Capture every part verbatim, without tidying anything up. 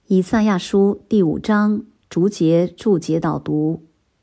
以赛亚书第五章逐节注解导读。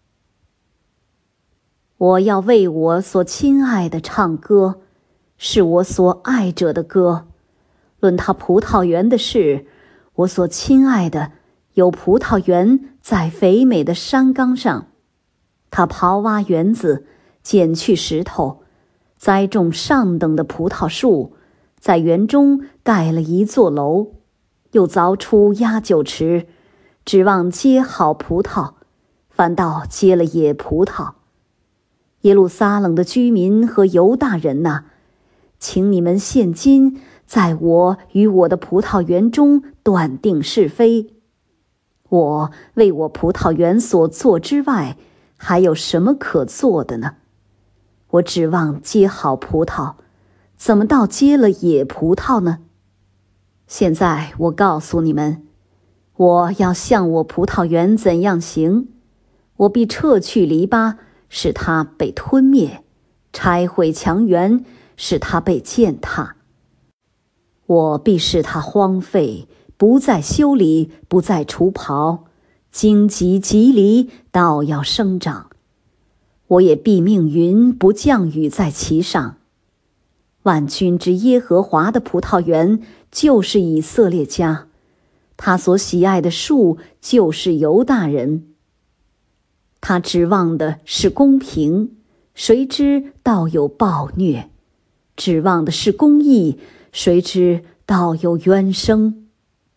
我要为我所亲爱的唱歌，是我所爱者的歌。论他葡萄园的事，我所亲爱的有葡萄园在肥美的山冈上。他刨挖园子，剪去石头，栽种上等的葡萄树，在园中盖了一座楼，又凿出压酒池，指望结好葡萄，反倒结了野葡萄。耶路撒冷的居民和犹大人哪，请你们现今在我与我的葡萄园中断定是非。我为我葡萄园所做之外，还有什么可做的呢？我指望结好葡萄，怎么倒结了野葡萄呢？现在我告诉你们，我要向我葡萄园怎样行，我必撤去篱笆，使它被吞灭，拆毁墙垣，使它被践踏。我必使它荒废，不再修理，不再除刨，荆棘棘藜倒要生长。我也必命云不降雨在其上。万军之耶和华的葡萄园就是以色列家，他所喜爱的树就是犹大人。他指望的是公平，谁知倒有暴虐；指望的是公义，谁知倒有冤声。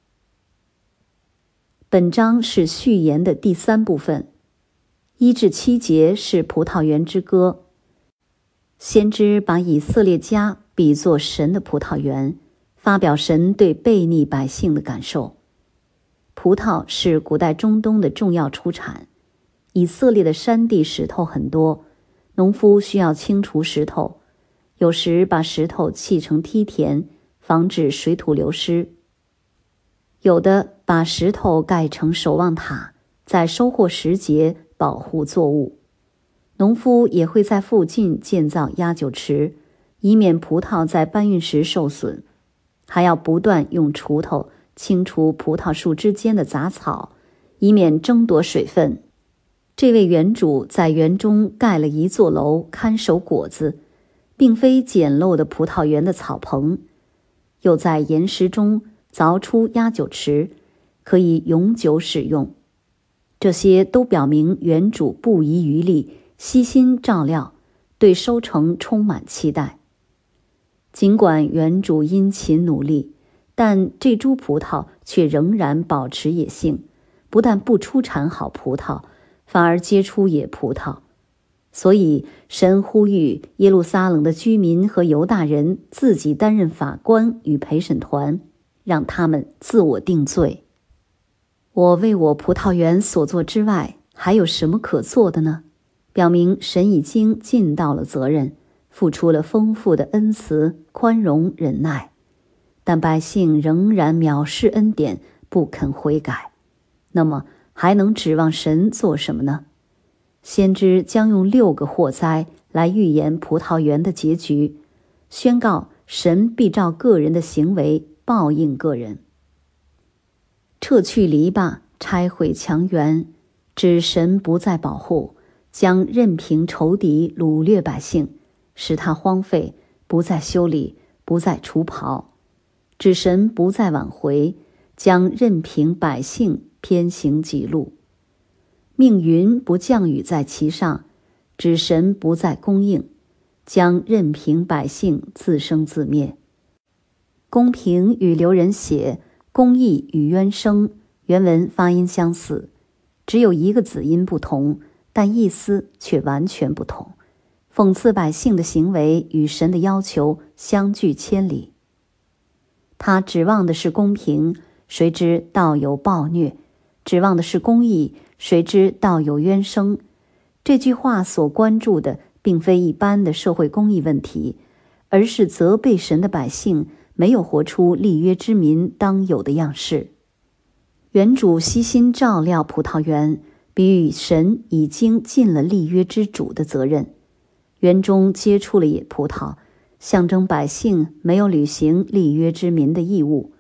本章是序言的第三部分，一至七节是葡萄园之歌。先知把以色列家比作神的葡萄园，发表神对悖逆百姓的感受。葡萄是古代中东的重要出产，以色列的山地石头很多，农夫需要清除石头，有时把石头砌成梯田，防止水土流失。有的把石头盖成守望塔，在收获时节保护作物。农夫也会在附近建造压酒池，以免葡萄在搬运时受损，还要不断用锄头清除葡萄树之间的杂草，以免争夺水分。这位园主在园中盖了一座楼，看守果子，并非简陋的葡萄园的草棚，又在岩石中凿出压酒池，可以永久使用。这些都表明园主不遗余力，悉心照料，对收成充满期待。尽管园主殷勤努力，但这株葡萄却仍然保持野性，不但不出产好葡萄，反而结出野葡萄。所以神呼吁耶路撒冷的居民和犹大人自己担任法官与陪审团，让他们自我定罪。我为我葡萄园所做之外，还有什么可做的呢？表明神已经尽到了责任，付出了丰富的恩慈、宽容、忍耐，但百姓仍然藐视恩典，不肯悔改。那么还能指望神做什么呢？先知将用六个祸灾来预言葡萄园的结局，宣告神必照个人的行为报应个人。撤去篱笆，拆毁墙垣，指神不再保护，将任凭仇敌掳掠百姓，使他荒废，不再修理，不再除刨。指神不再挽回，将任凭百姓偏行己路。命云不降雨在其上，指神不再供应，将任凭百姓自生自灭。公平与流人血，公义与冤声，原文发音相似，只有一个子音不同，但意思却完全不同，讽刺百姓的行为与神的要求相距千里。他指望的是公平，谁知倒有暴虐；指望的是公义，谁知倒有冤声。这句话所关注的并非一般的社会公义问题，而是责备神的百姓没有活出立约之民当有的样式。园主悉心照料葡萄园，比喻神已经尽了立约之主的责任。园中结出了野葡萄，象征百姓没有履行立约之民的义务，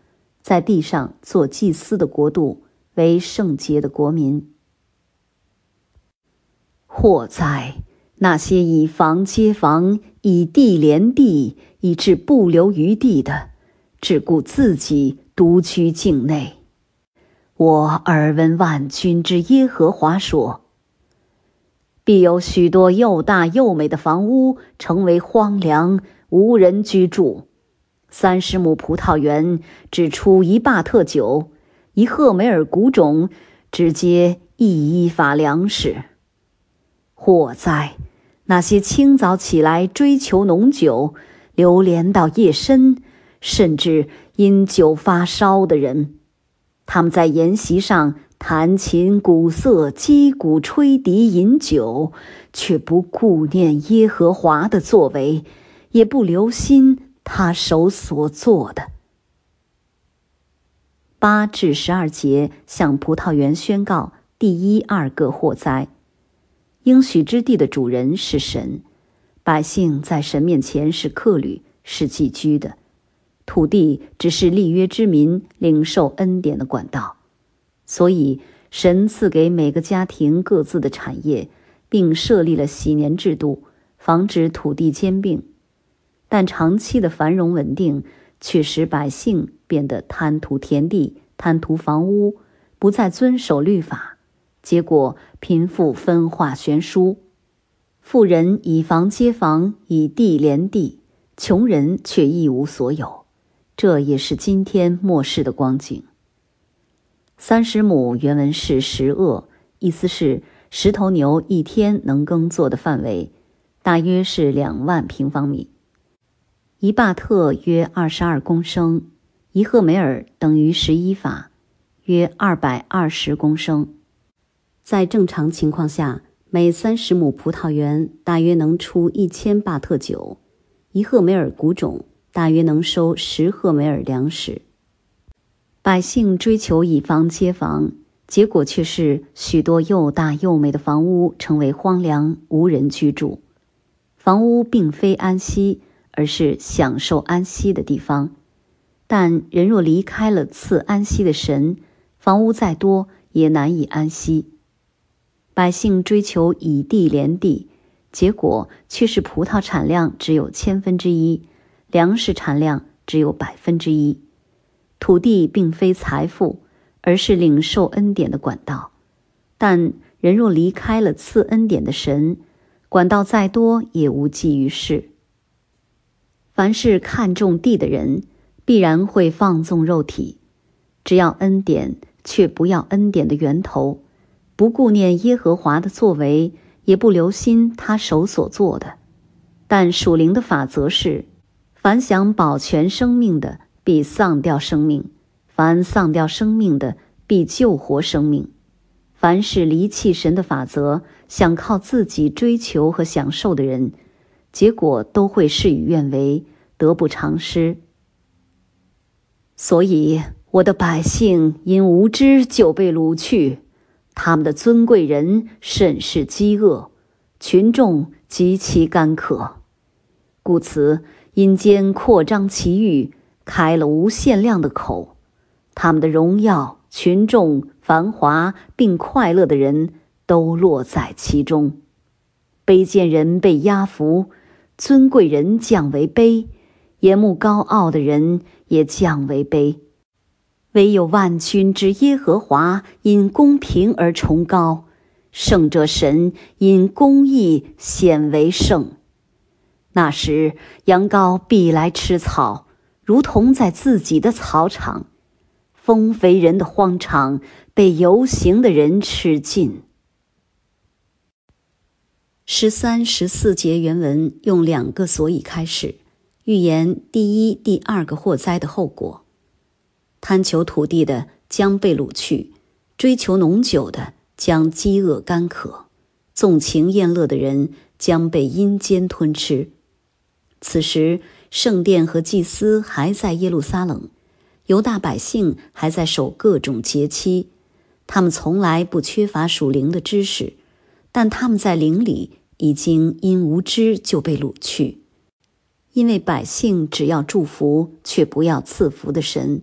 在地上做祭司的国度，为圣洁的国民。祸哉！那些以房接房，以地连地，以致不留余地的，只顾自己独居境内。我耳闻万军之耶和华说，必有许多又大又美的房屋成为荒凉，无人居住。三十亩葡萄园只出一坝特酒，一赫梅尔谷种只结一伊法粮食。祸哉！那些清早起来追求浓酒，流连到夜深，甚至因酒发烧的人，他们在筵席上弹琴鼓瑟，击鼓吹笛饮酒，却不顾念耶和华的作为，也不留心他手所做的。八至十二节向葡萄园宣告第一二个祸灾。应许之地的主人是神，百姓在神面前是客旅，是寄居的，土地只是立约之民领受恩典的管道。所以神赐给每个家庭各自的产业，并设立了禧年制度，防止土地兼并。但长期的繁荣稳定却使百姓变得贪图田地，贪图房屋，不再遵守律法，结果贫富分化悬殊，富人以房接房，以地连地，穷人却一无所有。这也是今天末世的光景。三十亩原文是十厄，意思是十头牛一天能耕作的范围，大约是两万平方米。一巴特约二十二公升，一赫梅尔等于十一法，约二百二十公升。在正常情况下，每三十亩葡萄园大约能出一千巴特酒，一赫梅尔谷种大约能收十赫梅尔粮食。百姓追求以房接房，结果却是许多又大又美的房屋成为荒凉，无人居住。房屋并非安息，而是享受安息的地方。但人若离开了赐安息的神，房屋再多也难以安息。百姓追求以地连地，结果却是葡萄产量只有千分之一，粮食产量只有百分之一。土地并非财富，而是领受恩典的管道。但人若离开了赐恩典的神，管道再多也无济于事。凡是看重地的人，必然会放纵肉体，只要恩典，却不要恩典的源头，不顾念耶和华的作为，也不留心他手所做的。但属灵的法则是，凡想保全生命的，必丧掉生命；凡丧掉生命的，必救活生命。凡是离弃神的法则，想靠自己追求和享受的人，结果都会事与愿违，得不偿失。所以我的百姓因无知就被掳去，他们的尊贵人甚是饥饿，群众极其干渴。故此阴间扩张其域，开了无限量的口，他们的荣耀、群众、繁华并快乐的人都落在其中。卑贱人被压服，尊贵人降为卑，眼目高傲的人也降为卑。唯有万军之耶和华因公平而崇高，圣者神因公义显为圣。那时羊羔必来吃草，如同在自己的草场，丰肥人的荒场被游行的人吃尽。十三、十四节原文用两个所以开始，预言第一、第二个祸灾的后果。贪求土地的将被掳去，追求浓酒的将饥饿干渴，纵情宴乐的人将被阴间吞吃。此时圣殿和祭司还在耶路撒冷，犹大百姓还在守各种节期，他们从来不缺乏属灵的知识，但他们在灵里已经因无知就被掳去。因为百姓只要祝福，却不要赐福的神，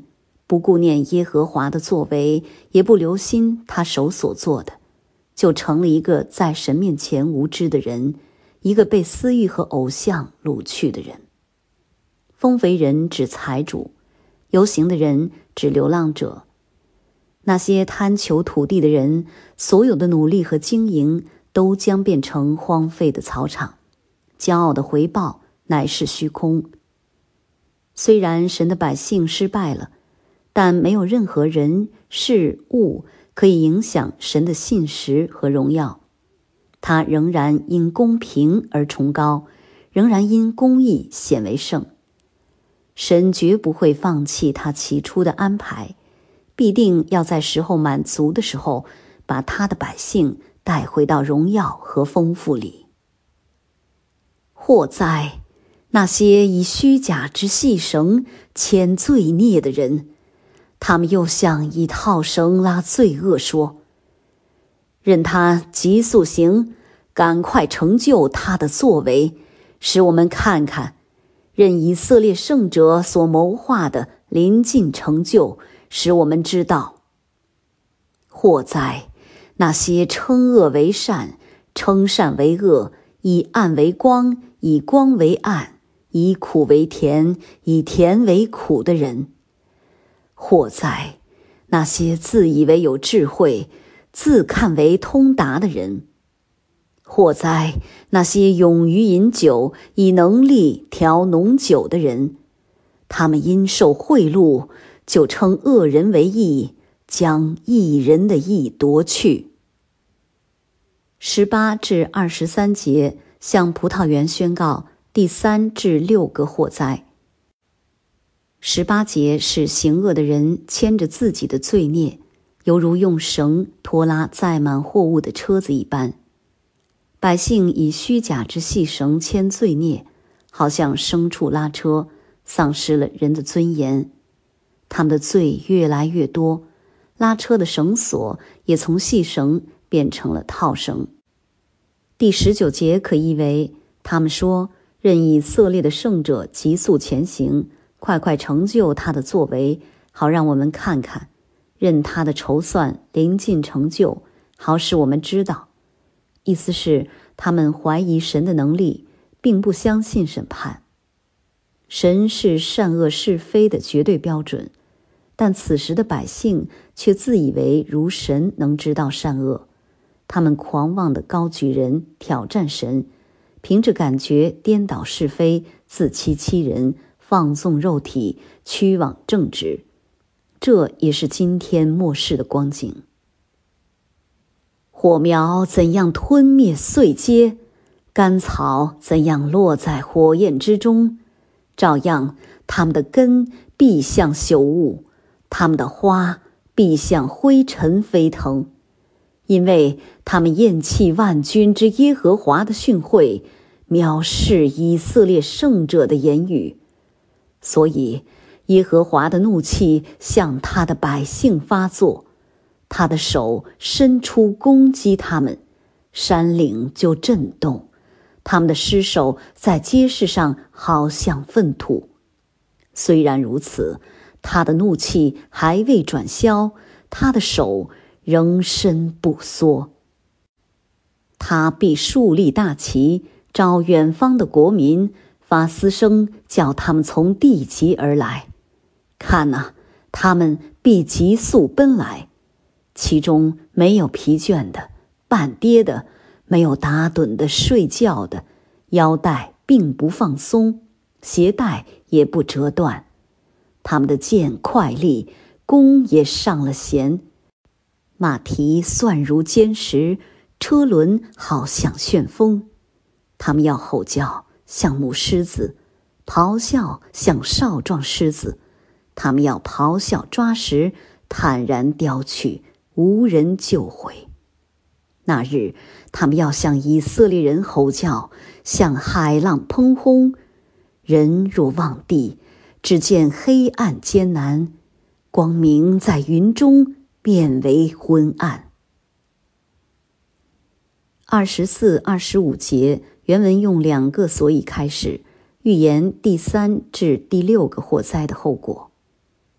不顾念耶和华的作为，也不留心他手所做的，就成了一个在神面前无知的人，一个被私欲和偶像掳去的人。丰肥人指财主，游行的人指流浪者。那些贪求土地的人，所有的努力和经营都将变成荒废的草场，骄傲的回报乃是虚空。虽然神的百姓失败了，但没有任何人事物可以影响神的信实和荣耀。他仍然因公平而崇高，仍然因公义显为圣。神绝不会放弃他起初的安排，必定要在时候满足的时候，把他的百姓带回到荣耀和丰富里。祸哉，那些以虚假之细绳牵罪孽的人，他们又像以套绳拉罪恶，说：任他急速行，赶快成就他的作为，使我们看看，任以色列圣者所谋划的临近成就，使我们知道。祸哉，那些称恶为善，称善为恶，以暗为光，以光为暗，以苦为甜，以甜为苦的人。祸哉，那些自以为有智慧，自看为通达的人。祸哉，那些勇于饮酒，以能力调浓酒的人。他们因受贿赂，就称恶人为义，将义人的义夺去。十八至二十三节向葡萄园宣告第三至六个祸灾。十八节是行恶的人牵着自己的罪孽，犹如用绳拖拉载满货物的车子一般。百姓以虚假之细绳牵罪孽，好像牲畜拉车，丧失了人的尊严。他们的罪越来越多，拉车的绳索也从细绳变成了套绳。第十九节可译为：他们说，任以色列的圣者急速前行，快快成就他的作为，好让我们看看；任他的筹算临近成就，好使我们知道。意思是，他们怀疑神的能力，并不相信审判。神是善恶是非的绝对标准，但此时的百姓却自以为如神能知道善恶。他们狂妄地高举人，挑战神，凭着感觉颠倒是非，自欺欺人，放纵肉体，屈枉正直。这也是今天末世的光景。火苗怎样吞灭碎秸，干草怎样落在火焰之中，照样他们的根必像朽物，他们的花必像灰尘飞腾，因为他们厌弃万军之耶和华的训诲，藐视以色列圣者的言语。所以耶和华的怒气向他的百姓发作，他的手伸出攻击他们，山岭就震动，他们的尸首在街市上好像粪土。虽然如此，他的怒气还未转消，他的手仍伸不缩。他必树立大旗，召远方的国民，发嘶声，叫他们从地极而来。看哪，他们必急速奔来，其中没有疲倦的，半跌的，没有打盹的，睡觉的，腰带并不放松，鞋带也不折断。他们的剑快利，弓也上了弦，马蹄算如坚石，车轮好像旋风。他们要吼叫，像母狮子，咆哮，像少壮狮子。他们要咆哮抓食，坦然叼去，无人救回。那日，他们要向以色列人吼叫，向海浪砰轰。人若望地，只见黑暗艰难，光明在云中变为昏暗。二十四、二十五节原文用两个所以开始，预言第三至第六个祸灾的后果。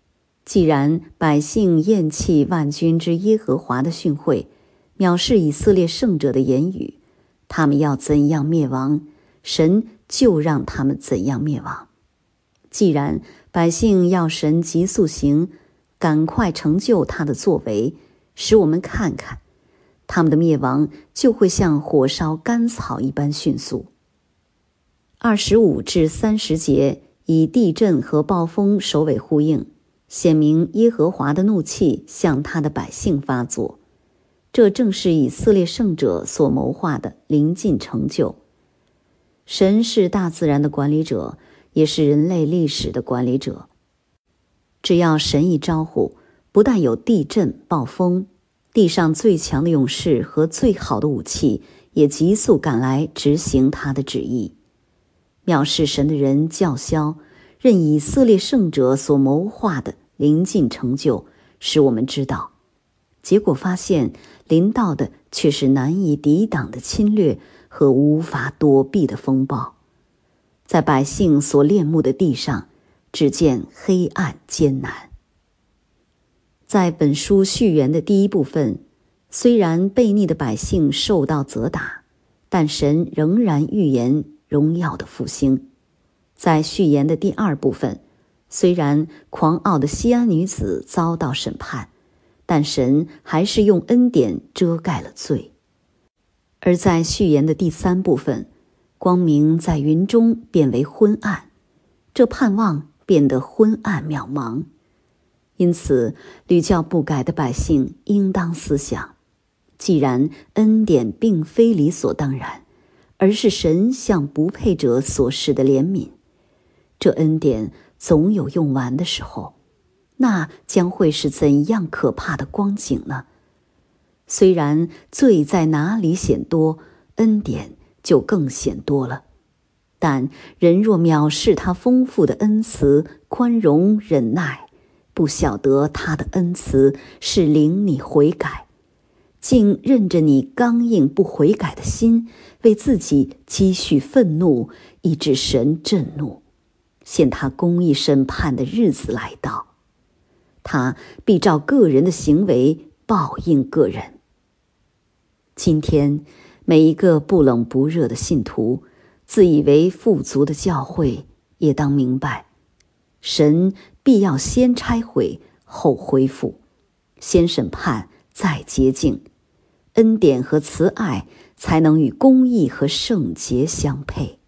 既然百姓厌弃万军之耶和华的训诲，藐视以色列圣者的言语，他们要怎样灭亡，神就让他们怎样灭亡。既然百姓要神急速行，赶快成就他的作为，使我们看看，他们的灭亡就会像火烧干草一般迅速。二十五至三十节以地震和暴风首尾呼应，显明耶和华的怒气向他的百姓发作。这正是以色列圣者所谋划的临近成就。神是大自然的管理者，也是人类历史的管理者。只要神一招呼，不但有地震、暴风，地上最强的勇士和最好的武器也急速赶来执行他的旨意。藐视神的人叫嚣，任以色列圣者所谋划的临近成就，使我们知道，结果发现临到的却是难以抵挡的侵略和无法躲避的风暴。在百姓所恋慕的地上，只见黑暗艰难。在本书序言的第一部分，虽然悖逆的百姓受到责打，但神仍然预言荣耀的复兴。在序言的第二部分，虽然狂傲的西安女子遭到审判，但神还是用恩典遮盖了罪。而在序言的第三部分，光明在云中变为昏暗，这盼望变得昏暗渺茫。因此屡教不改的百姓应当思想，既然恩典并非理所当然，而是神向不配者所示的怜悯，这恩典总有用完的时候，那将会是怎样可怕的光景呢？虽然罪在哪里显多，恩典就更显多了，但人若藐视他丰富的恩慈、宽容、忍耐，不晓得他的恩慈是领你悔改，竟任着你刚硬不悔改的心，为自己积蓄愤怒，以致神震怒，现他公义审判的日子来到，他必照个人的行为报应个人。今天每一个不冷不热的信徒，自以为富足的教会，也当明白，神必要先拆毁后恢复，先审判再洁净，恩典和慈爱才能与公义和圣洁相配。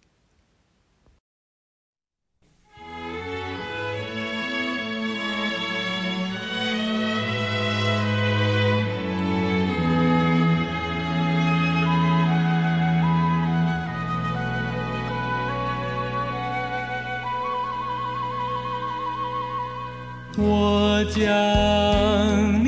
我将